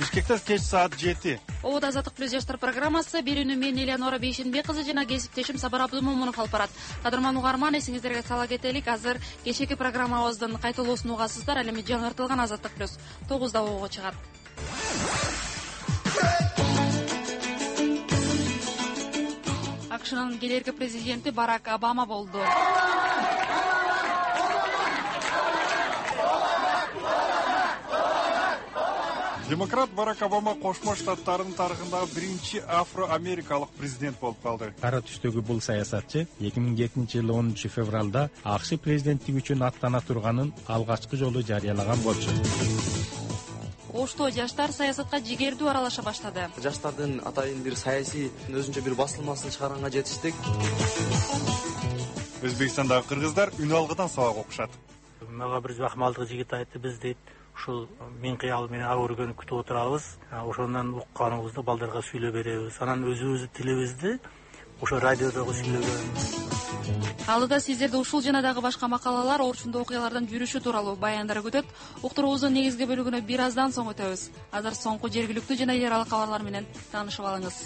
Бишкекте кеч саат 7. Обод Азаттык плюс жаштар программасы берүүнү мен Элеонора Бейшенбек кызы жана кесиптешим Сабар Абдымомунов алып барат. Кадырман угарман, эсиңиздерге сала кетелик, азыр кечээки программабыздын кайталоосун угасыздар. Ал эми жаңыртылган Азаттык плюс 9да ого чыгат. АКШнын келерки президенти Барак Обама болду. Демократ Барак Обама Кошмо Штаттарынын тарыхындагы биринчи афро-америкалык президент болуп калды. Кара түстөгү бул саясатчы 2002-жылы 10 февралда АКШ президенттиги үчүн аттана турганын алгачкы жолу жарыялаган болчу. Ошто жаштар саясатка жигердүү аралаша баштады. Жаштардын атайын бир саясий өзүнчө бир басылмасын чыгаранга жетиштик. Өзбекстандагы кыргыздар үн алгыдан сабак окушат. Мага бир жакмалдык жигит айтты, биз дейт ушул мен кыял менен ак өргөнү күтүп отурабыз. Ошондон укканыбызды балдарга сүйлөп беребиз. Анан өзүбүздүн тилибизди ошо радиодогу сүйлөгөн. Алыда сиздерди ушул жана дагы башка макалалар, орчундуу окуялардын жүрүшү тууралуу баяндар күтөт. Уктуруубуздун негизги бөлүгүнө бир аздан соң өтөбүз. Азыр соңку жергиликтүү жана эл аралык кабарлар менен таанышып алыңыз.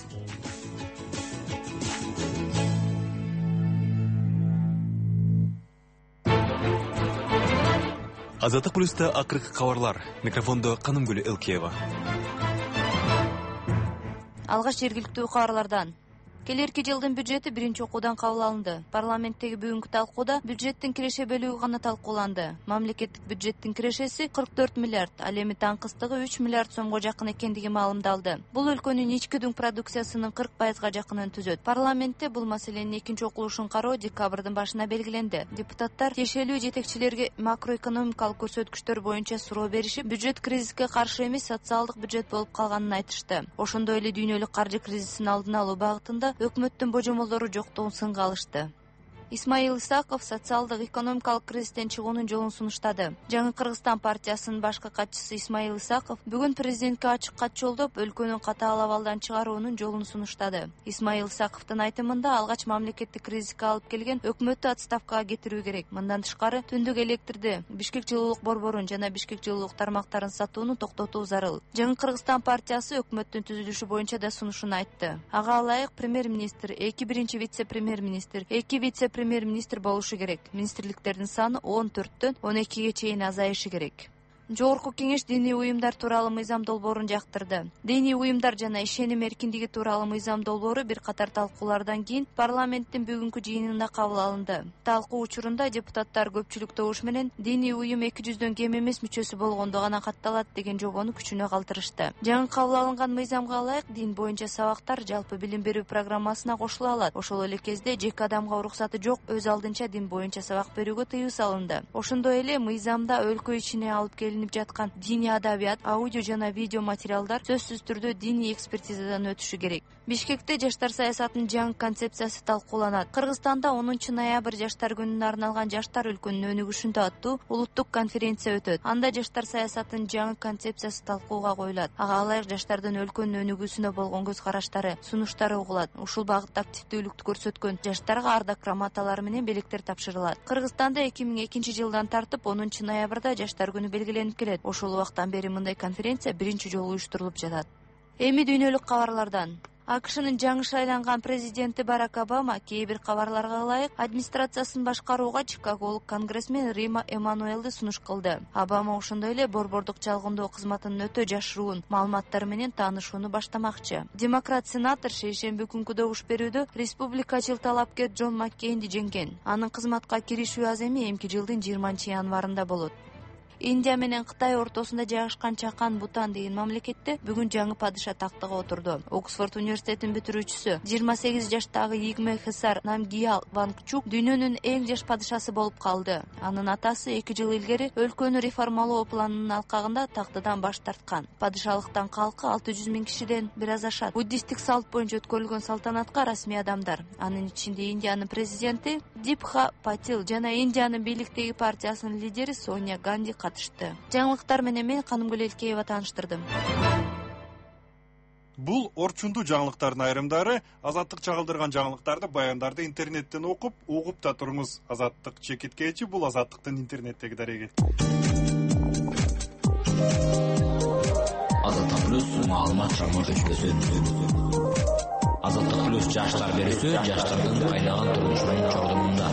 Азаттык плюста акыркы кабарлар. Микрофондо Канымгүл Элкеева. Алгач жергиликтүү кабарлардан. Келерки жылдын бюджети биринчи окуудан кабыл алынды. Парламенттеги бүгүнкү талкууда бюджеттин киреше бөлүгү гана талкууланды. Мамлекеттик бюджеттин кирешеси 44 миллиард, ал эми таңкыстыгы 3 миллиард сомго жакын экендиги маалымдалды. Бул өлкөнүн ички дүң продукциясынын 40%га жакынын түзөт. Парламентте бул маселенин экинчи окулушун кароо декабрдын башына белгиленди. Депутаттар тиешелүү жетекчилерге макроэкономикалык көрсөткүчтөр боюнча суроо беришип, бюджет кризиске каршы эмес социалдык бюджет болуп калганын айтышты. Ошондой эле дүйнөлүк каржы кризисин алдын алуу багытында өкмөттүн божомолдору жоктугун сынга алышты. Исмаил Исаков социалдык экономикалык кризистен чыгуунун жолун сунуштады. Жаңы Кыргызстан партиясынын башкы катчысы Исмаил Исаков бүгүн президентке ачык кат жолдоп, өлкөнүн катаал абалдан чыгаруунун жолун сунуштады. Исмаил Исаковдун айтымында алгач мамлекеттик кризиске алып келген өкмөттү отставкага кетирүү керек. Мындан тышкары түндүк электрди, Бишкек жылуулук борборун жана Бишкек жылуулук тармактарын сатууну токтотуу зарыл. Жаңы Кыргызстан партиясы өкмөттүн түзүлүшү боюнча да сунушун айтты. Ага ылайык премьер-министр, 2 биринчи вице-премьер-министр, 2 вице-премьер-министр болушу керек. Министрликтердин саны 14төн 12ге чейин азайышы керек. Жогорку кеңеш диний уюмдар тууралуу мыйзам долбоорун жактырды. Диний уюмдар жана ишеним эркиндиги тууралуу мыйзам долбоору бир катар талкуулардан кийин парламенттин бүгүнкү жыйынында кабыл алынды. Талкуу учурунда депутаттар көпчүлүк добуш менен диний уюм 200дөн кем эмес мүчөсү болгондо гана катталат деген жобону күчүнө калтырышты. Жаңы кабыл алынган мыйзамга ылайык дин боюнча сабактар жалпы билим берүү программасына кошула алат. Ошол эле кезде жеке адамга уруксаты жок, өз алдынча дин боюнча сабак берүүгө тыюу салынды. Ошондой эле мыйзамда өлкө ичине алып келинип жаткан диний адабият, аудио жана видео материалдар сөзсүз түрдө диний экспертизадан өтүшү керек. Бишкекте жаштар саясатынын жаңы концепциясы талкууланат. Кыргызстанда 10 ноябрь жаштар күнүнө арналган жаштар өлкөнүн өнүгүшүндө аттуу улуттук конференция өтөт. Анда жаштар саясатынын жаңы концепциясы талкууга коюлат. Ага ылайык жаштардын өлкөнүн өнүгүүсүнө болгон көз караштары, сунуштары угулат. Ушул багытта активдүүлүктү көрсөткөн жаштарга ардак грамоталар менен белектер тапшырылат. Кыргызстанда 2002-жылдан тартып 10 ноябрда жаштар күнү белгиленип келет. Ошол убактан бери мындай конференция биринчи жолу уюштурулуп жатат. Эми дүйнөлүк кабарлардан. АКШнын жаңы шайланган президенти Барак Обама кээ бир кабарларга ылайык администрациясын башкарууга чикаголук конгрессмен Рима Эммануэлди сунуш кылды. Обама ошондой эле борбордук чалгындоо кызматынын өтө жашыруун маалыматтары менен таанышууну баштамакчы. Демократ сенатор шейшемби күнкү добуш берүүдө республикачыл талапкер Джон Маккейнди жеңген. Анын кызматка киришүү аземи эмки жылдын 20-январында болот. Индия менен Кытай ортосунда жайгашкан Чакан Бутан деген мамлекетте бүгүн жаңы падыша тактыга отурду. Оксфорд университетинин бүтүрүүчүсү 28 жаштагы Игме Хесар Намгиял Вангчук дүйнөнүн эң жаш падышасы болуп калды. Анын атасы 2 жыл илгери өлкөнү реформалоо планынын алкагында тактыдан баш тарткан. Падышалыктан калкы 600 000 кишиден бир аз ашат. Буддисттик салт боюнча өткөрүлгөн салтанатка расмий адамдар, анын ичинде Индиянын президенти Дипха Патил жана Индиянын бийликтеги партиясынын лидери Сония Ганди катышты. Жаңылыктар менен мен Канымгүл Элкеева тааныштырдым. Бул орчундуу жаңылыктардын айрымдары. Азаттык чагылдырган жаңылыктарды, баяндарды интернеттен окуп, угуп да туруңуз. Азаттык чекиткечи, бул Азаттыктын интернеттеги дареги. Азаттык плюс маалымат чыгымы көчкөсү. Азаттык плюс жаштар берүүсү жаштардын кайнаган турмушунун жардамында.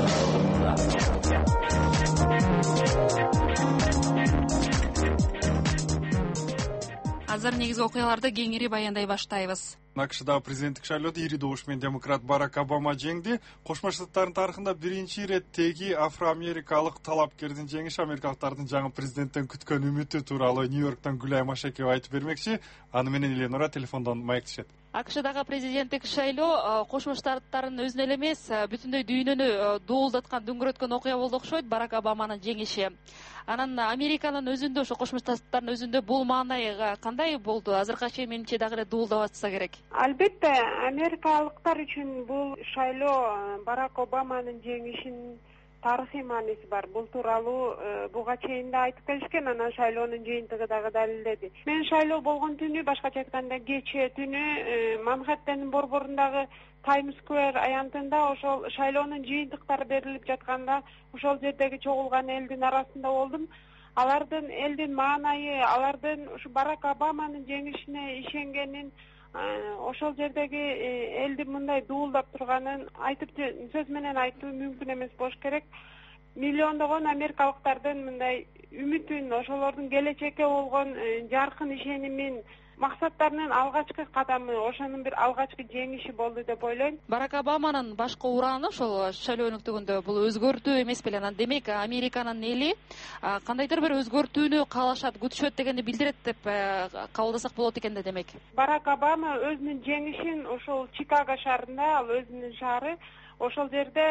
Азыр негизги окуяларды кеңири баяндай баштайбыз. АКШда президенттик шайлоодо ири добуш менен демократ Барак Обама жеңди. Кошмо Штаттардын тарыхында биринчи ирет теги афроамерикалык талапкердин жеңиши америкалыктардын жаңы президенттен күткөн үмүтү тууралуу Нью-Йорктон Гүлай Машекова айтып бермекчи. Аны менен Эленора телефондон маектешет. АКШдагы президенттик шайлоо Кошмо Штаттардын өзүнө эле эмес, бүтүндөй дүйнөнү дуулдаткан, дүңгүрөткөн окуя болду окшойт. Барак Обаманын жеңиши. Анан Американын өзүндө, ошо Кошмо Штаттардын өзүндө бул маанай кандай болду? Азыркыга чейин менимче дагы эле дуулдап атса керек. Албетте, америкалыктар үчүн бул шайлоо Барак Обаманын жеңишинин тарыхый мааниси бар. Бул тууралуу буга чейин да айтып келишкен, анан шайлоонун жыйынтыгы дагы далилдеди. Мен шайлоо болгон түнү, башкача айтканда кечээ түнү Манхэттендин борборундагы Таймс Сквер аянтында ошол шайлоонун жыйынтыктары берилип жатканда ошол жердеги чогулган элдин арасында болдум. Алардын элдин маанайы, алардын ушу Барак Обаманын жеңишине ишенгенин, ошол жердеги элди мындай дуулдап турганын айтып сөз менен айтуу мүмкүн эмес болуш керек. Миллиондогон америкалыктардын мындай үмүтүн, ошолордун келечекке болгон жаркын ишенимин, максаттарынын алгачкы кадамы, ошонун бир алгачкы жеңиши болду деп ойлойм. Барак Обаманын башкы ураны ошол шайлоо өнөктүгүндө бул өзгөртүү эмес беле? Анан демек Американын эли кандайдыр бир өзгөртүүнү каалашат, күтүшөт дегенди билдирет деп кабылдасак болот экен да демек. Барак Обама өзүнүн жеңишин ошол Чикаго шаарында, ал өзүнүн шаары, ошол жерде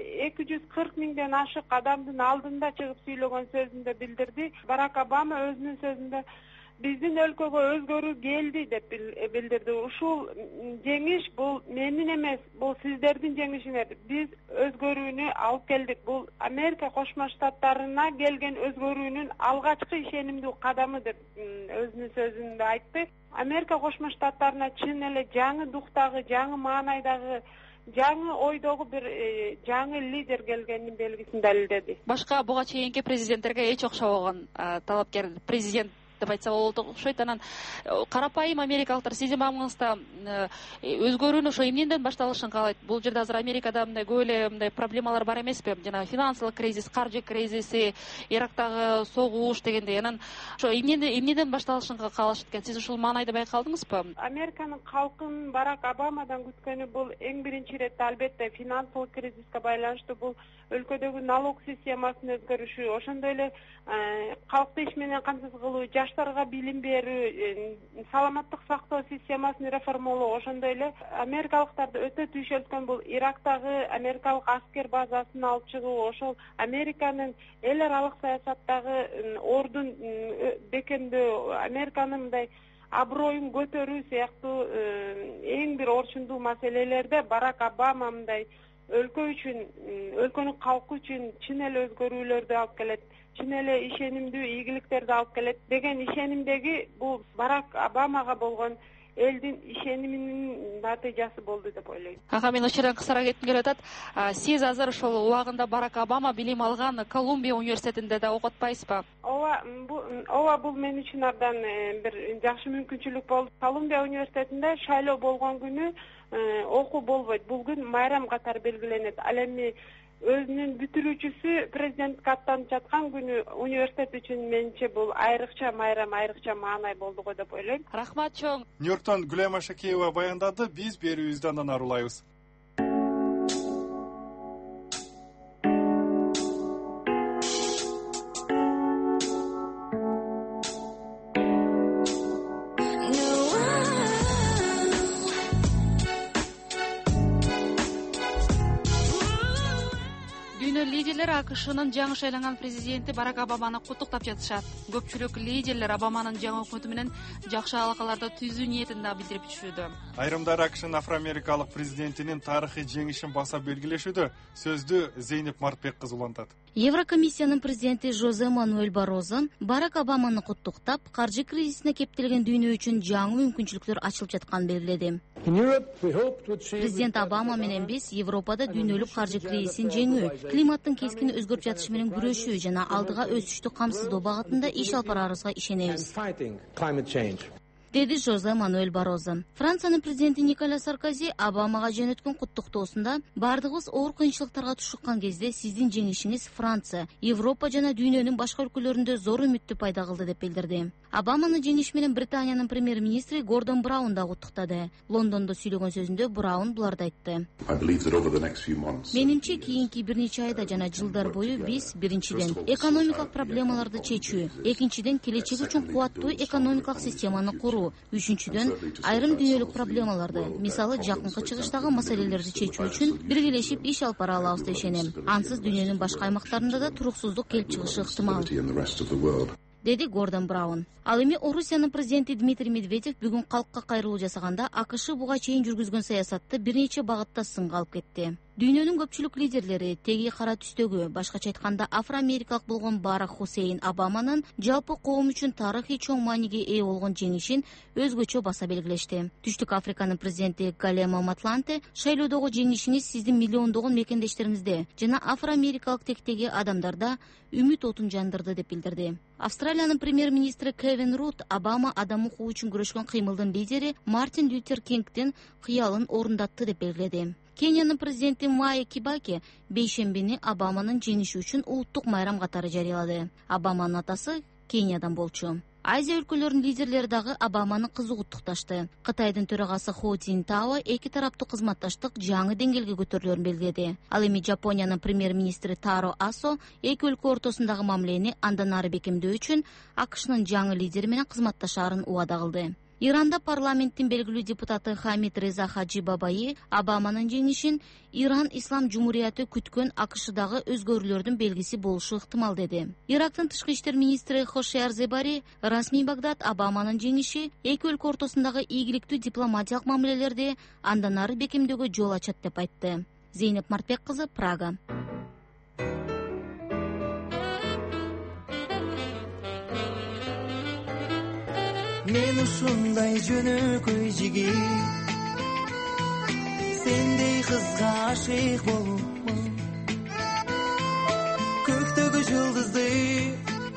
240 миңден ашык адамдын алдында чыгып сүйлөгөн сөзүндө билдирди. Барак Обама өзүнүн сөзүндө биздин өлкөгө өзгөрүү келди деп билдирди. Ушул жеңиш бул менин эмес, бул сиздердин жеңишиңер. Биз өзгөрүүнү алып келдик. Бул Америка Кошмо Штаттарына келген өзгөрүүнүн алгачкы ишенимдүү кадамы деп өзүнүн сөзүндө айтты. Америка Кошмо Штаттарына чын эле жаңы дуктагы, жаңы маанайдагы, жаңы ойдогу бир жаңы лидер келгенин белгисин далилдеди. Башка буга чейинки президенттерге эч окшобогон талапкер президент деп айтса болот окшойт. Анан карапайым америкалыктар сизин мамыңызда өзгөрүүнү ошо эмнеден башталышын каалайт? Бул жерде азыр Америкада мындай көп эле мындай проблемалар бар эмеспи? Жана финансылык кризис, каржы кризиси, Ирактагы согуш дегендей. Анан ошо эмнеден башталышын каалашат экен? Сиз ушул маанайды байкалдыңызбы? Американын калкын Барак Обамадан күткөнү бул эң биринчи иретте албетте финансылык кризиске байланыштуу бул өлкөдөгү налог системасынын өзгөрүшү, ошондой эле калкты иш менен камсыз кылуу, жаштарга билим берүү, саламаттык сактоо системасын реформалоо, ошондой эле америкалыктарды өтө түйшөлткөн бул Ирактагы америкалык аскер базасын алып чыгуу, ошол Американын эл аралык саясаттагы ордун бекемдөө, Американын мындай аброюн көтөрүү сыяктуу эң бир орчундуу маселелерде Барак Обама мындай өлкө үчүн, өлкөнүн калкы үчүн чын эле өзгөрүүлөрдү алып келет, чын эле ишенимдүү ийгиликтерди алып келет деген ишенимдеги бул Барак Обамага болгон элдин ишениминин натыйжасы болду деп ойлойм. Мен ошол жерден кысараак кетким келип атат. Сиз азыр ошол убагында Барак Обама билим алган Колумбия университетинде да окуп атпайсызбы? Ооба, бул мен үчүн абдан бир жакшы мүмкүнчүлүк болду. Колумбия университетинде шайлоо болгон күнү окуу болбойт. Бул күн майрам катары белгиленет. Ал эми өзүнүн бүтүрүүчүсү президенттикке аттанып жаткан күнү университет үчүн менимче бул айрыкча майрам, айрыкча маанай болду го деп ойлойм. Рахмат чоң. Нью-Йорктон Гүлай Машекова баяндады. Биз берүүбүздү андан ары улайбыз. АКШнын жаңы шайланган президенти Барак Обаманы куттуктап жатышат. Көпчүлүк лидерлер Обаманын жаңы өкмөтү менен жакшы алакаларды түзүү ниетин да билдирип жүрүүдө. Айрымдар АКШнын афроамерикалык президентинин тарыхый жеңишин баса белгилешүүдө. Сөздү Зейнеп Мартбек кызы улантат. Еврокомиссиянын президенти Жозе Мануэль Барозо Барак Обаманы куттуктап, каржы кризисине кептелген дүйнө үчүн жаңы мүмкүнчүлүктөр ачылып жатканын белгиледи. Президент Обама менен биз Европада дүйнөлүк каржы кризисин жеңүү, климаттын кескин өзгөрүп жатышы менен күрөшүү жана алдыга өсүштү камсыздоо багытында иш алып барарыбызга ишенебиз. деди Жозе Мануэль Барозо. Франциянын президенти Николя Саркози Обамага жөнөткөн куттуктоосунда бардыгыбыз оор кыйынчылыктарга тушуккан кезде сиздин жеңишиңиз Франция, Европа жана дүйнөнүн башка өлкөлөрүндө зор үмүттү пайда кылды деп билдирди. Обаманын жеңиши менен Британиянын премьер-министри Гордон Браун да куттуктады. Лондондо сүйлөгөн сөзүндө Браун буларды айтты. Менимче кийинки бир нече айда жана жылдар бою биз биринчиден экономикалык проблемаларды чечүү, экинчиден келечек үчүн кубаттуу экономикалык системаны куруу, үчүнчүдөн айрым дүйнөлүк проблемаларды, мисалы жакынкы чыгыштагы маселелерди чечүү үчүн биргелешип иш алып бара алабыз деп ишенем. Ансыз дүйнөнүн башка аймактарында да туруксуздук келип чыгышы ыктымал, деди Гордон Браун. Ал эми Орусиянын президенти Дмитрий Медведев бүгүн калкка кайрылуу жасаганда АКШ буга чейин жүргүзгөн саясатты бир нече багытта сынга алып кетти. Дүйнөнүн көпчүлүк лидерлери теги кара түстөгү, башкача айтканда афро-америкалык болгон Барак Хусейн Обаманын жалпы коом үчүн тарыхый чоң мааниге ээ болгон жеңишин өзгөчө баса белгилешти. Түштүк Африканын президенти Галема Матланте шайлоодогу жеңишиңиз сиздин миллиондогон мекендештериңизде жана афро-америкалык тектеги адамдарда үмүт отун жандырды деп билдирди. Австралиянын премьер-министри Кевин Рут Обама адам укугу үчүн күрөшкөн кыймылдын лидери Мартин Лютер Кингдин кыялын орундатты деп белгиледи. Кениянын президенти Mwai Kibaki бейшембини Обаманын жеңиши үчүн улуттук майрам катары жарыялады. Обаманын атасы Кениядан болчу. Азия өлкөлөрүнүн лидерлери дагы Обаманы кызуу куттукташты. Кытайдын төрагасы Хо Цзиньтао эки тараптуу кызматташтык жаңы деңгээлге көтөрүлөрүн белгиледи. Ал эми Жапониянын премьер-министри Таро Асо эки өлкө ортосундагы мамилени андан ары бекемдөө үчүн АКШнын жаңы лидери менен кызматташаарын убада кылды. Иранда парламенттин белгилүү депутаты Хамид Реза Хаджи Бабаи Обаманын жеңишин Иран Ислам Жумурияты күткөн АКШдагы өзгөрүүлөрдүн белгиси болушу ыктымал деди. Ирактын тышкы иштер министри Хошиар Зебари расмий Багдад Обаманын жеңиши эки өлкө ортосундагы ийгиликтүү дипломатиялык мамилелерди андан ары бекемдөөгө жол ачат деп айтты. Зейнеп Мартбек кызы, Прага. Мен ушундай жөнөкөй жигит, сендей кызга ашык болупмун. Көктөгү жылдызды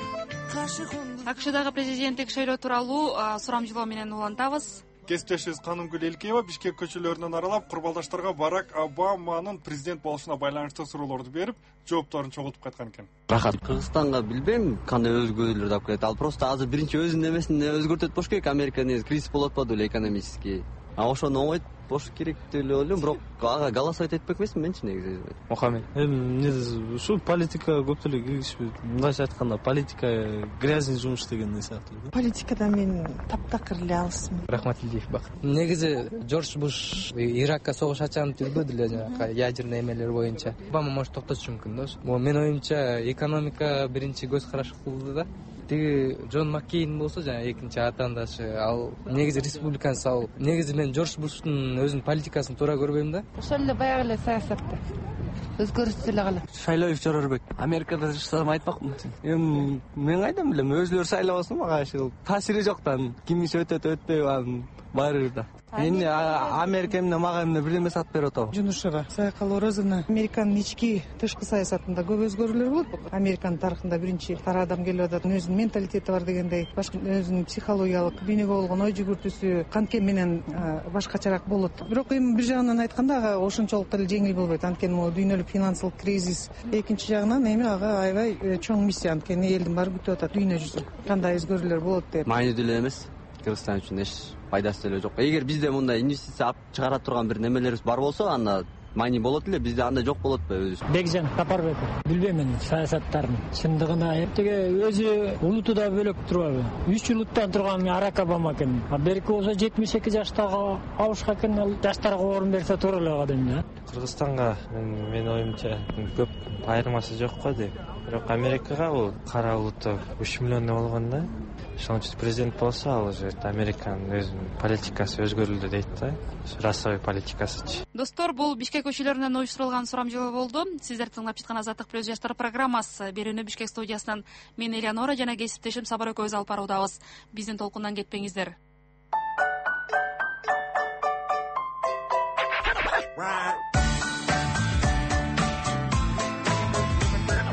АКШдагы президенттик шайлоо тууралуу сурамжылоо менен улантабыз. Кесиптешибиз Канымгүл Элкеева Бишкек көчөлөрүнөн аралап курбалдаштарга Барак Обаманын президент болушуна байланыштуу суроолорду берип, жоопторун чогултуп кайткан экен. Рахат. Кыргызстанга билбейм кандай өзгөрүүлөрдү алып келет. Ал просто азыр биринчи өзүнүн эмесин өзгөртөт болуш керек. Американын кризис болуп атпады беле экономический. Ошону оңойт болуш керек деп эле ойлойм, бирок ага голосовать этпек эмесмин менчи негизи. Мухаммед. Негизи ушу политика көптөлүк киришпейт. Мындайча айтканда политика грязный жумуш деген сыяктуу. Политикадан мен таптакыр эле алысмын. Рахматилиев Бакыт. Негизи Жорж Буш Иракка согуш ачанып жүрбөдү эле жанагы ядерный эмелер боюнча. Обама может токтотушу мүмкүн да. Менин оюмча экономика биринчи көз караш кылды да. Тиги Джон Маккейн болсо жана экинчи атаандашы ал негизи республиканец, ал негизи мен Жорж Буштун өзүнүн политикасын туура көрбөйм да. Ошол эле баягы эле саясатта өзгөрүш эле калат. Шайлоев Жорорбек. Америкада жашасам айтпакмын. Эми мен кайдан билем, өзүлөрү шайлабасын мага ушул таасири жок да, ким иш өтөт өтпөйбү анын баары да. Эми Америка эмне мага эмне бир эме сатып берип атабы? Жунушева Сайкал Орозовна Американын ички тышкы саясатында көп өзгөрүүлөр болот. Американын тарыхында биринчи кара адам келип атат. Өзүнүн менталитети бар дегендей, башка өзүнүн психологиялык дүйнөгө болгон ой жүгүртүүсү канткен менен башкачараак болот. Бирок эми бир жагынан айтканда ага ошончолук деле жеңил болбойт. Анткени могу дүйнөлүк финансылык кризис. Экинчи жагынан эми ага аябай чоң миссия, анткени элдин баары күтүп атат дүйнө жүзү. Кандай өзгөрүүлөр болот деп. Майнидүү эле эмес. Кыргызстан үчүн эч пайдасы деле жок. Эгер бизде мындай инвестиция алып чыгара турган бир немелерибиз бар болсо, анда майни болот эле, бизде андай жок болот го өзү. Бекжан Сапарбеков. Билбейм мен саясаттарын. Чындыгына эртеге өзү улуту да бөлөк турбайбы? 3 улуттан турган Барак Обама экен. Берки болсо 72 жаштагы абышка экен, ал жаштарга орун берсе туура эле кадим да. Кыргызстанга менин оюмча көп айырмасы жок го деп. Бирок Америкага бул кара улутту 3 миллиондой болгон да. Ошон үчүн президент болсо, ал уже Американын өзүнүн политикасы өзгөрүлдү дейт да. Расовый политикасычы. Достор, бул Бишкек көчөлөрүнөн уюштурулган сурамжылоо болду. Сиздер тыңдап жаткан Азаттык плюс жаштар программасы берүүнү Бишкек студиясынан мен Элеонора жана кесиптешим Сабар экөөбүз алып баруудабыз. Биздин толкундан кетпеңиздер.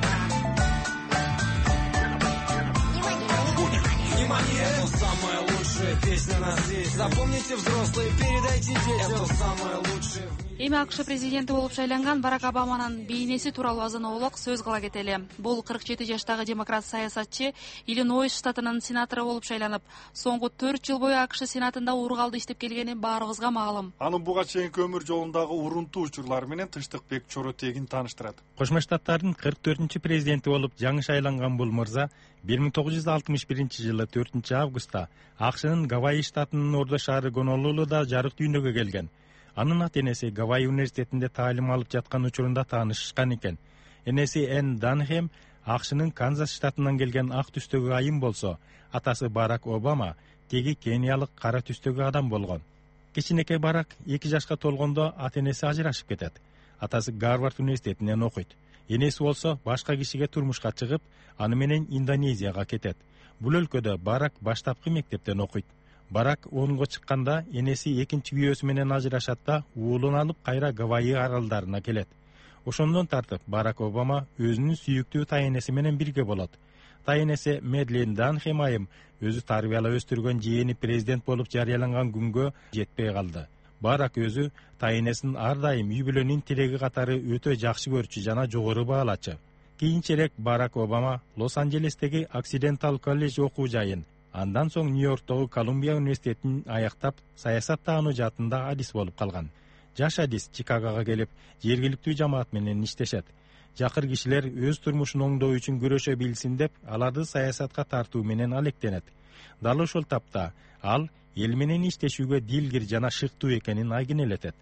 Это самое лучшее лучшая песня на свете. Запомните, взрослые, передайте детям. Это самое лучшее. Эми АКШ президенти болуп шайланган Барак Обаманын бейнеси тууралуу азын-оолок сөз кыла кетели. Бул 47 жаштагы демократ саясатчы Иллинойс штатынын сенатору болуп шайланып, соңку 4 жыл бою АКШ сенатында ургалды иштеп келгени баарыбызга маалым. Анын буга чейинки өмүр жолундагы урунтуу учурлары менен Тынчтыкбек Чоротегин тааныштырат. Кошмо Штаттардын 44-чү президенти болуп жаңы шайланган бул мырза 1961-жылы 4-августта АКШнын Гавайи штатынын ордо шаары Гонолулуда жарык дүйнөгө келген. Анын ата-энеси Гавайи университетинде таалим алып жаткан учурунда таанышышкан экен. Энеси Энн Данхэм АКШнын Канзас штатынан келген ак түстөгү айым болсо, атасы Барак Обама теги кениялык кара түстөгү адам болгон. Кичинекей Барак 2 жашка толгондо ата-энеси ажырашып кетет. Атасы Гарвард университетинен окуйт. Энеси болсо башка кишиге турмушка чыгып, аны менен Индонезияга кетет. Бул өлкөдө Барак баштапкы мектептен окуйт. Барак 10го чыкканда энеси экинчи күйөөсү менен ажырашат да уулун алып кайра Гавайи аралдарына келет. Ошондон тартып Барак Обама өзүнүн сүйүктүү тайенеси менен бирге болот. Тайенеси Медлин Данхэм айым өзү тарбиялап өстүргөн жээни президент болуп жарыяланган күнгө жетпей калды. Барак өзү тайенесин ар дайым үй бүлөнүн тиреги катары өтө жакшы көрчү жана жогору баалачы. Кийинчерээк Барак Обама Лос-Анджелестеги Оксидентал колледж окуу жайын, андан соң Нью-Йорктогу Колумбия университетин аяктап, саясат таануу жаатында адис болуп калган. Жаш адис Чикагога келип, жергиликтүү жамаат менен иштешет. Жакыр кишилер өз турмушун оңдоо үчүн күрөшө билсин деп, аларды саясатка тартуу менен алектенет. Дал ошол тапта ал эл менен иштешүүгө дилгир жана шыктуу экенин айгинелетет.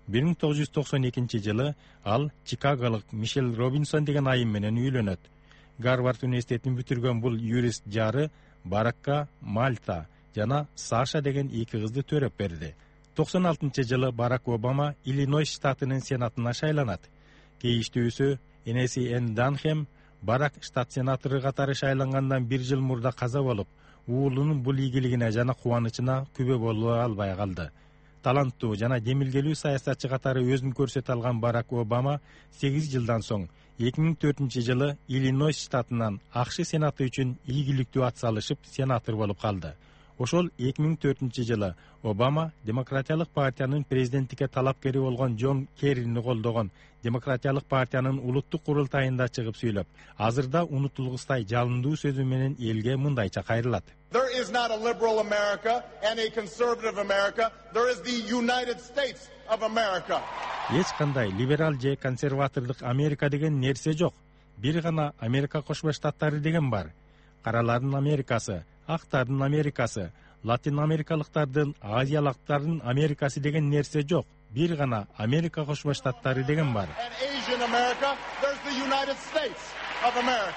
1992-жылы ал Чикаголук Мишель Робинсон деген айым менен үйлөнөт. Гарвард университетин бүтүргөн бул юрист жары Баракка Мальта жана Саша деген 2 кызды төрөп берди. 96-жылы Барак Обама Иллинойс штатынын сенатына шайланат. Кейиштүүсү энеси Энн Данхэм Барак штат сенатору катары шайлангандан 1 жыл мурда каза болуп, уулунун бул ийгилигине жана кубанычына күбө боло албай калды. Таланттуу жана демилгелүү саясатчы катары өзүн көрсөтө алган Барак Обама 8 жылдан соң 2004-жылы Иллинойс штатынан АКШ сенаты үчүн ийгиликтүү ат салышып сенатор болуп калды. Ошол 2004-жылы Обама Демократиялык партиянын президенттикке талапкери болгон Джон Керрини колдогон Демократиялык партиянын улуттук курултайында чыгып сүйлөп, азырда унутулгустай жалындуу сөзү менен элге мындайча кайрылат. There is not a liberal America and a conservative America. There is the United States of America. Эч кандай либерал же консерватордук Америка деген нерсе жок. Бир гана Америка Кошмо Штаттары деген бар. Каралардын Америкасы, актардын Америкасы, латин америкалыктардын, азиялыктардын Америкасы деген нерсе жок. Бир гана Америка Кошмо Штаттары деген бар. Asian America, there's the United States of America.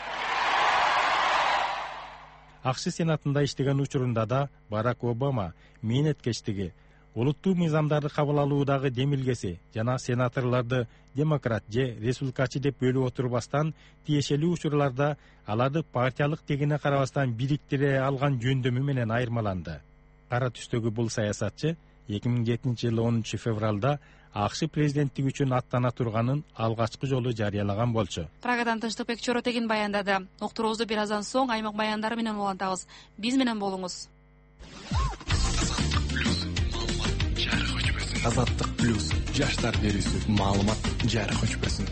АКШ сенатында иштеген учурунда да Барак Обама мээнеткечтиги, улуттуу мыйзамдарды кабыл алуудагы демилгеси жана сенаторлорду демократ же республикачы деп бөлүп отурбастан, тиешелүү учурларда аларды партиялык тегине карабастан бириктире алган жөндөмү менен айырмаланды. Кара түстөгү бул саясатчы 2007-жылы 10 февралда АКШ президенттиги үчүн аттана турганын алгачкы жолу жарыялаган болчу. Прагадан Тынчтыкбек Чоротегин баяндады. Уктуруубузду бир аздан соң аймак баяндары менен улантабыз. Биз менен болуңуз. Азаттык плюс жаштар берүүсү маалымат жарык өчпөсүн.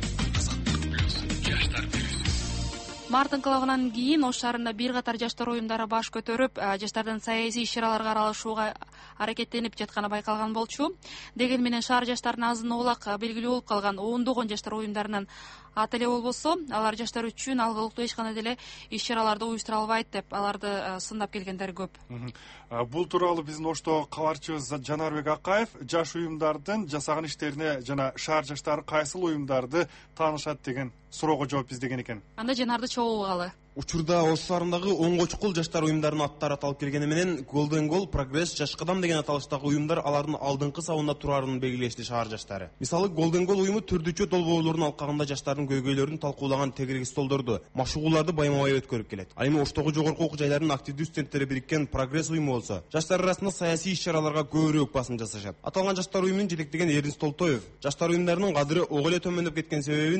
Март ыңкылабынан кийин Ош шаарында бир катар жаштар уюмдары баш көтөрүп, жаштардын саясий иш-чараларга аралашууга аракеттенип жатканы байкалган болчу. Деген менен шаар жаштарынын азын-оолак белгилүү болуп калган ондогон жаштар уюмдарынын аты эле болбосо, алар жаштар үчүн алгылыктуу эч кандай деле иш-чараларды уюштура албайт деп, аларды сындап келгендер көп. Бул тууралуу биздин Оштогу кабарчыбыз Жанарбек Акаев жаш уюмдардын жасаган иштерине жана шаар жаштары кайсыл уюмдарды таанышат деген суроого жооп издеген экен. Анда Жанарды чогулгалы. Учурда Ош шаарындагы оңго чукул жаштар уюмдарынын аттары аталып келгени менен Golden Goal, Progress, Жаш кадам деген аталыштагы уюмдар алардын алдыңкы сабында турарын белгилешти шаар жаштары. Мисалы Golden Goal уюму түрдүчө долбоорлордун алкагында жаштардын көйгөйлөрүн талкуулаган тегерек столдорду, машыгууларды байма-бай өткөрүп келет. Ал эми Оштогу жогорку окуу жайларынын активдүү студенттери бириккен Progress уюму болсо, жаштар арасында саясий иш-чараларга көбүрөөк басым жасашат. Аталган жаштар уюмунун жетектеген Эрнст Толтоев жаштар уюмдарынын кадыры ого эле төмөндөп кеткен себебин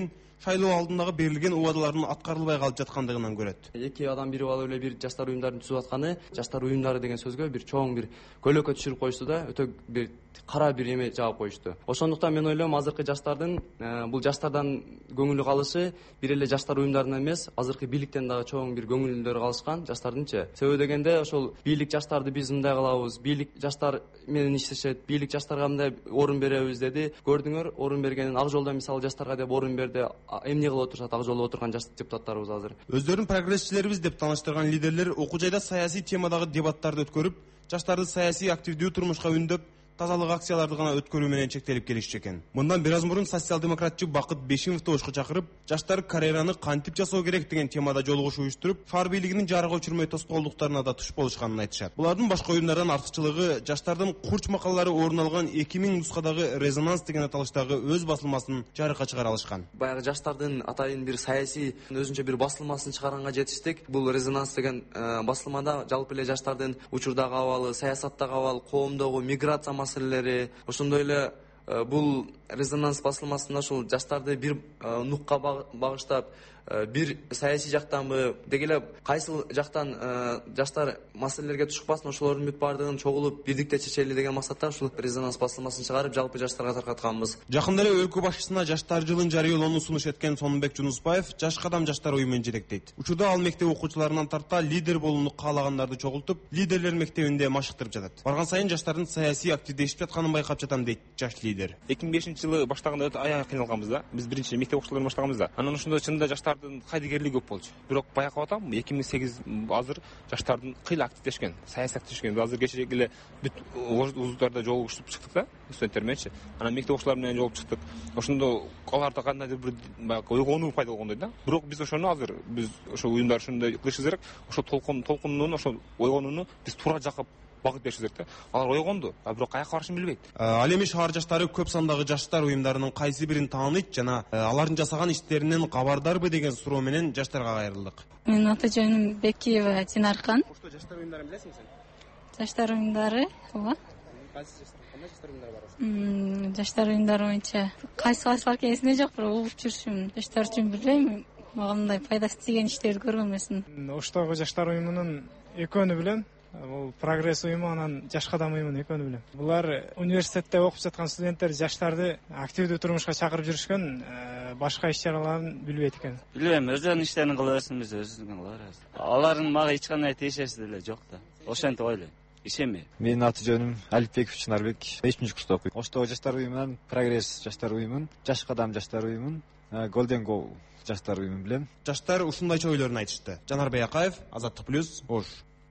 шайлоо алдындагы берилген убадалардын аткарылбай калып жаткандыгынан көрөт. Эки адам бирип алып эле бир жаштар уюмдарын түзүп атканы, жаштар уюмдары деген сөзгө бир чоң бир көлөкө түшүрүп коюшту да, өтө бир кара бир эме жаап коюшту. Ошондуктан мен ойлойм, азыркы жаштардын бул жаштардан көңүлү калышы бир эле жаштар уюмдарынан эмес, азыркы бийликтен дагы чоң бир көңүлдөрү калышкан жаштардынчы. Себеби дегенде ошол бийлик жаштарды биз мындай кылабыз, бийлик жаштар менен иштешет, бийлик жаштарга мындай орун беребиз деди. Көрдүңөр, орун бергенин Ак жолдо мисалы жаштарга деп орун берди. Эмне кылып отурушат Ак жолдо отурган жаш депутаттарыбыз азыр. Өздөрүн прогрессчилерибиз деп тааныштырган лидерлер окуу жайда саясий темадагы дебаттарды өткөрүп, жаштарды саясий активдүү турмушка үндөп, тазалык акцияларды гана өткөрүү менен чектелип келишчү экен. Мындан бир аз мурун социал-демократчы Бакыт Бешимовду ошко чакырып, жаштар карьераны кантип жасоо керек деген темада жолугуш уюштуруп, шаар бийлигинин жарыга өчүрмөй тоскоолдуктарына да туш болушканын айтышат. Булардын башка уюмдардан артыкчылыгы жаштардын курч макалалары орун алган 2000 нускадагы Резонанс деген аталыштагы өз басылмасын жарыкка чыгара алышкан. Баягы жаштардын атайын бир саясий өзүнчө бир басылмасын чыгаранга жетиштик. Бул Резонанс деген басылмада жалпы эле жаштардын учурдагы абалы, саясаттагы абал, коомдогу миграция маселелери, ошондой эле бул Резонанс басылмасында ушул жаштарды бир нукка багыштап, бир саясий жактанбы, деги эле кайсыл жактан жаштар маселелерге тушукпасын, ошолордун бүт баардыгын чогулуп бирдикте чечели деген максатта ушул Резонанс басылмасын чыгарып, жалпы жаштарга таркатканбыз. Жакында эле өлкө башчысына жаштар жылын жарыялоону сунуш эткен Сонунбек Жунусбаев Жаш кадам жаштар уюмун жетектейт. Учурда ал мектеп окуучуларынан тарта лидер болууну каалагандарды чогултуп, лидерлер мектебинде машыктырып жатат. Барган сайын жаштардын саясий активдешип жатканын байкап жатам дейт жаш лидер. 2005-жылы баштаганда өтө аябай кыйналганбыз да. Биз биринчи мектеп окуучуларын баштаганбыз да. Анан ошондо чынында жаштардын кайдыгерлиги көп болчу. Бирок байкап атам, 2008 азыр жаштардын кыйла активдешкен, саясий активдешкен. Азыр кечээ эле бүт вуздарда жолугушуп чыктык да, студенттер мененчи. Анан мектеп окуучулар менен жолугуп чыктык. Ошондо аларда кандайдыр бир баягы ойгонуу пайда болгондой да. Бирок биз ошону азыр биз ошо уюмдар ушундай кылышыбыз керек. Ошо толкунунун, ошо ойгонууну биз туура жакка багыт беришибиз керек да. Алар ойгонду, бирок каяка барышын билбейт. Ал эми шаар жаштары көп сандагы жаштар уюмдарынын кайсы бирин тааныйт жана алардын жасаган иштеринен кабардарбы деген суроо менен жаштарга кайрылдык. Менин аты жөнүм Бекиева Динаркан. Ошто жаштар уюмдарын билесиңби сен? Жаштар уюмдары, ооба. Кайсы жаштар уюмдары бар? Жаштар уюмдары боюнча кайсы бар экени эсимде жок, бирок угуп жүрүшүм. Жаштар үчүн билбейм, мага мындай пайдасы тийген иштерди көргөн эмесмин. Оштогу жаштар уюмунун экөөнү билем. Бул Прогресс уюму, анан Жаш кадам уюмунун экөөнү билем. Булар университетте окуп жаткан студенттер жаштарды активдүү турмушка чакырып жүрүшкөн, башка иш-чараларын билбейт экен. Билбейм, өздөрүнүн иштерин кыла берсин, биз өзүбүздүн кыла беребиз. Алардын мага эч кандай тиешеси деле жок да. Ошентип ойлойм. Ишенбейм. Менин аты жөнүм Алипбеков Чынарбек, 5-курста окуйм. Оштогу жаштар уюмунан Прогресс жаштар уюмун, Жаш кадам жаштар уюмун, Golden Go жаштар уюмун билем. Жаштар ушундайча ойлорун айтышты. Жанар Баякаев, Азаттык плюс, Ош.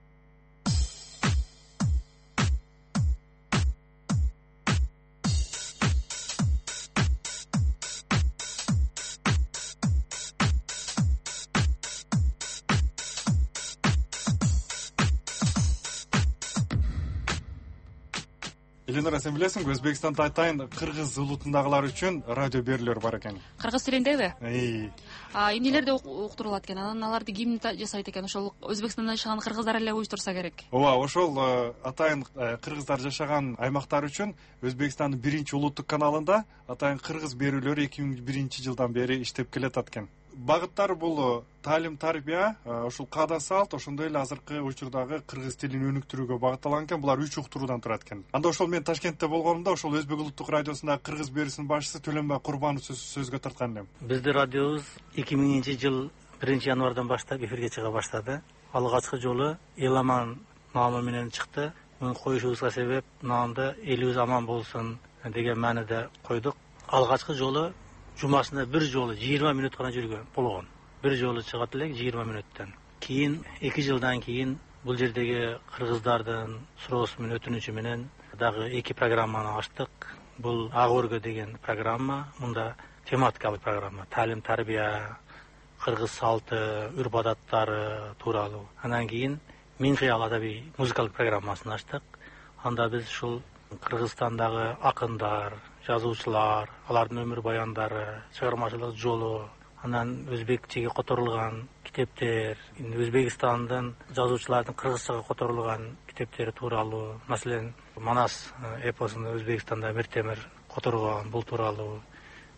Эленора, сен билесиңби, Өзбекстанда атайын кыргыз улутундагылар үчүн радио берүүлөр бар экен. Кыргыз тилиндеби? Эмнелерди уктурулат экен? Анан аларды ким жасайт экен? Ошол Өзбекстанда жашаган кыргыздар эле уюштурса керек. Ооба, ошол атайын кыргыздар жашаган аймактар үчүн Өзбекстандын биринчи улуттук каналында атайын кыргыз берүүлөрү 2001-жылдан бери иштеп келатат экен. Багыттар бул таалим тарбия, ошол каада салт, ошондой эле азыркы учурдагы кыргыз тилин өнүктүрүүгө багытталган экен. Булар 3 уктуруудан турат экен. Анда ошол мен Ташкентте болгонумда ошол Өзбек улуттук радиосундагы кыргыз берүүсүнүн башчысы Төлөнбай Курбанов сөзгө тарткан элем. Биздин радиобуз 2000-жыл 1-январдан баштап эфирге чыга баштады. Алгачкы жолу Эламан наамы менен чыкты. Муну коюшубузга себеп наамды элибиз аман болсун деген мааниде койдук. Алгачкы жолу жумасында бир жолу 20 мүнөт гана жүргөн болгон. Бир жолу чыгат элек 20 мүнөттөн. Кийин 2 жылдан кийин бул жердеги кыргыздардын суроосу менен өтүнүчү менен дагы 2 программаны ачтык. Бул Ак өргө деген программа, мында тематикалык программа, таалим тарбия, кыргыз салты, үрп адаттары тууралуу. Андан кийин Мин кыял адабий музыкалык программасын ачтык. Анда биз ушул Кыргызстандагы акындар, жазуучулар, алардын өмүр баяндары, чыгармачылык жолу, анан өзбекчеге которулган китептер, Өзбекстандын жазуучулардын кыргызчага которулган китептери тууралуу, маселен Манас эпосун Өзбекстанда Миртемир которгон, бул тууралуу.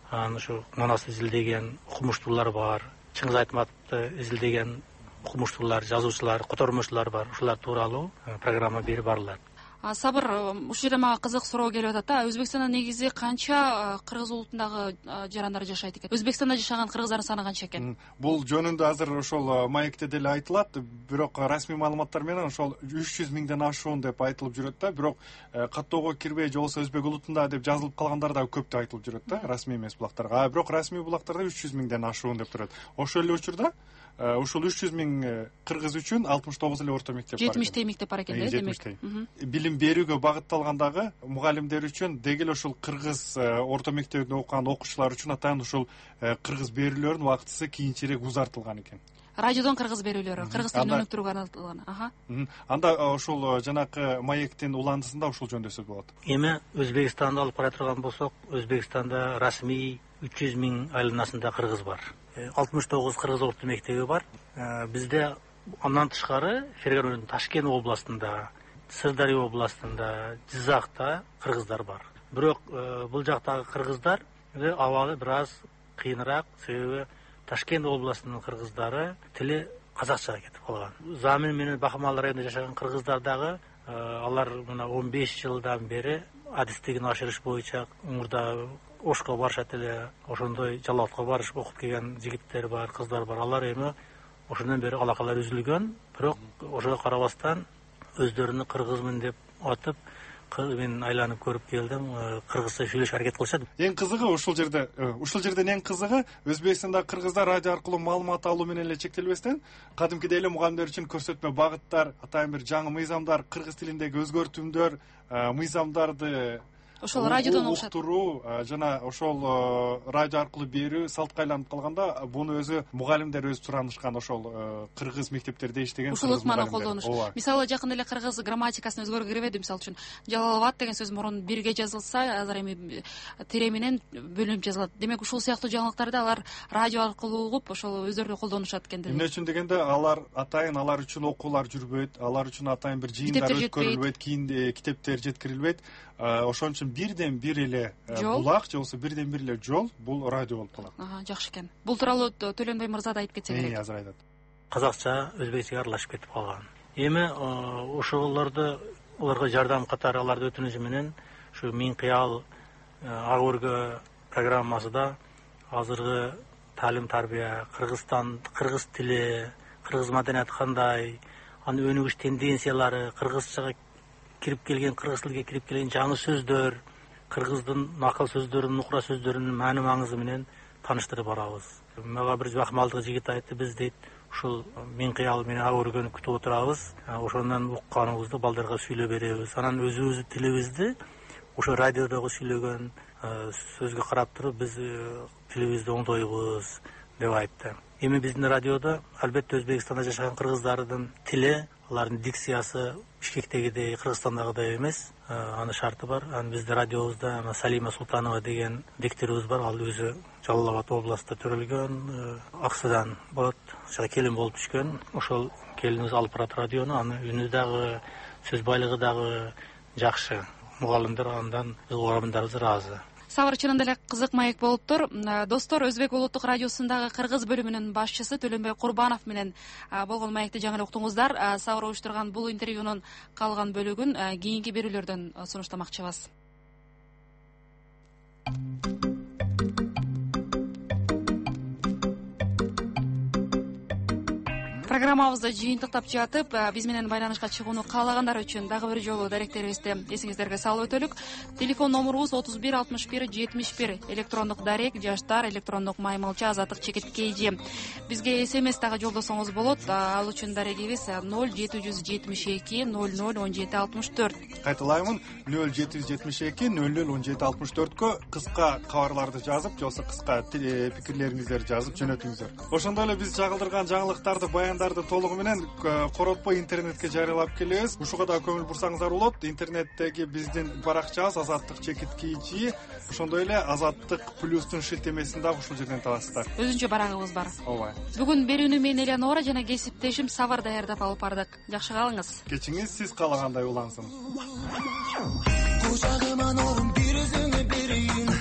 анан ушу Манасты изилдеген окумуштуулар бар, Чыңгыз Айтматовду изилдеген окумуштуулар, жазуучулар, котормочулар бар. Ушулар тууралуу программа берип барылат. Сабыр, ушул жерде мага кызык суроо келип атат да. Өзбекстанда негизи канча кыргыз улутундагы жарандар жашайт экен? Өзбекстанда жашаган кыргыздардын саны канча экен? Бул жөнүндө азыр ошол маекте деле айтылат, бирок расмий маалыматтар менен ошол 300 миңден ашуун деп айтылып жүрөт да. Бирок каттоого кирбей же болбосо өзбек улутунда деп жазылып калгандар да көп деп айтылып жүрөт да, расмий эмес булактарга. Бирок расмий булактарда 300 миңден ашуун деп турат. Ошол эле учурда ушул 300 миң кыргыз үчүн 69 эле орто мектеп бар. 70 мектеп бар экен да, демек. Билим берүүгө багытталгандагы мугалимдер үчүн дегел ошол кыргыз орто мектебинде окуган окуучулар үчүн атайын ушул кыргыз берүүлөрдүн убактысы кийинчерээк узартылган экен. Радиодон кыргыз берүүлөрү, кыргыз тилин өнүктүрүүгө арналган. Анда ошол жанакы маектин уландысында ушул жөнүндө сөз болот. Эми Өзбекстанды алып кара турган болсок, Өзбекстанда расмий 300 миң айланасында кыргыз бар. 69 кыргыз орто мектеби бар. Бизде андан тышкары Ферганонун Ташкент областында, Сырдария областында, Жизакта кыргыздар бар. Бирок бул жактагы кыргыздар абалы бир аз кыйыныраак, себеби Ташкент областынын кыргыздары тили казакчага кетип калган. Замин менен Бахмал районунда жашаган кыргыздар дагы алар мына 15 жылдан бери адистигин ашырыш боюнча мурда Ошко барышат эле, ошондой Жалалатка барышып окуп келген жигиттер бар, кыздар бар. Алар эми ошондон бери алакалар үзүлгөн, бирок ошого карабастан өздөрүнү кыргызмын деп атып, мен айланып көрүп келдим, кыргызча сүйлөшүп аракет кылышат. Эң кызыгы ушул жерден эң кызыгы Өзбекстанда кыргыздар радио аркылуу маалымат алуу менен эле чектелбестен, кадимкидей эле мугалимдер үчүн көрсөтмө багыттар, атайын бир жаңы мыйзамдар, кыргыз тилиндеги өзгөртүүмдөр, мыйзамдарды ошол радиодон окшот. Уктуруу жана ошол радио аркылуу берүү салтка айланып калганда, буну өзү мугалимдер өзү суранышкан, ошол кыргыз мектептерде иштеген ушул ыкманы колдонуш. Мисалы жакында эле кыргыз грамматикасын өзгөргүрбөдү. Мисалы үчүн Жалалабад деген сөз мурун бирге жазылса, азыр эми тире менен бөлүнүп жазылат. Демек ушул сыяктуу жаңылыктарды алар радио аркылуу угуп, ошол өздөрү колдонушат экен. Эмне үчүн дегенде, алар үчүн окуулар жүрбөйт, алар үчүн атайын бир жыйындар өткөрүлбөйт, кийин китептер жеткирилбейт. Ошон үчүн бирден бир эле булак же болбосо бирден бир эле жол бул радио болуп калат. Жакшы экен. Бул тууралуу Төлөнбай мырза да айтып кетсе керек. Азыр айтат. Казакча өзбекчеге аралашып кетип калган. Эми ошолорду аларга жардам катары аларды өтүнүшү менен ушу Миң кыял ак өргө программасында азыркы таалим тарбия, Кыргызстан, кыргыз тили, кыргыз маданияты кандай, анын өнүгүш тенденциялары, кыргызчага кирип келген, кыргыз тилге кирип келген жаңы сөздөр, кыргыздын накыл сөздөрүнүн, нукура сөздөрүнүн маани маңызы менен тааныштырып барабыз. Мага бир Бахмалдык жигит айтты, биз дейт ушул Миң кыял менен ак өргөнү күтүп отурабыз, ошондон укканыбызды балдарга сүйлөп беребиз. Анан өзүбүздүн тилибизди ошо радиодогу сүйлөгөн сөзгө карап туруп биз тилибизди оңдойбуз деп айтты. Эми биздин радиодо албетте Өзбекстанда жашаган кыргыздардын тили, алардын дикциясы Бишкектегидей, Кыргызстандагыдай эмес. Аны шарты бар. Биздин радиобузда Салима Султанова деген дикторубуз бар. Ал өзү Жалалабад областында төрөлгөн, Аксудан болот, келин болуп түшкөн. Ошол келинибиз алып барат радиону, аны үнү дагы, сөз байлыгы дагы жакшы. Мугалимдер андан угармандарыбыз ыраазы. Сабыр, чынында эле кызык маек болуптур. Достор, Өзбек улуттук радиосундагы кыргыз бөлүмүнүн башчысы Төлөнбай Курбанов менен болгон маекти жаңы эле уктуңуздар. Сабыр уюштурган бул интервьюнун калган бөлүгүн кийинки берүүлөрдөн сунуштамакчыбыз. Программабызды жыйынтыктап жатып, биз менен байланышка чыгууну каалагандар үчүн дагы бир жолу даректерибизди эсиңиздерге салып өтөлүк. Телефон номурубуз 31 61 71, электрондук дарек жаштар, электрондук маймылча азаттык чекит KG. Бизге SMS дагы жолдосоңуз болот. Ал үчүн дарегибиз 0772 00 17 64. Кайталаймын, 0772 00 17 64кө кыска кабарларды жазып, же болбосо кыска пикирлериңиздерди жазып жөнөтүңүздөр. Ошондой эле биз чагылдырган жаңылыктарды, баяндарды толугу менен коротпой интернетке жарыялап келебиз. Ушуга да көңүл бурсаңыздар болот. Интернеттеги биздин баракчабыз азаттык чекит KG, ошондой эле азаттык плюстун шилтемесин дагы ушул жерден табасыздар. Өзүнчө барагыбыз бар. Ооба. Бүгүн берүүнү мен Элеонора жана кесиптешим Сабыр даярдап алып бардык. Жакшы калыңыз. Кечиңиз сиз каалагандай улансын. Кучагыма нурум бир өзүңө берейин.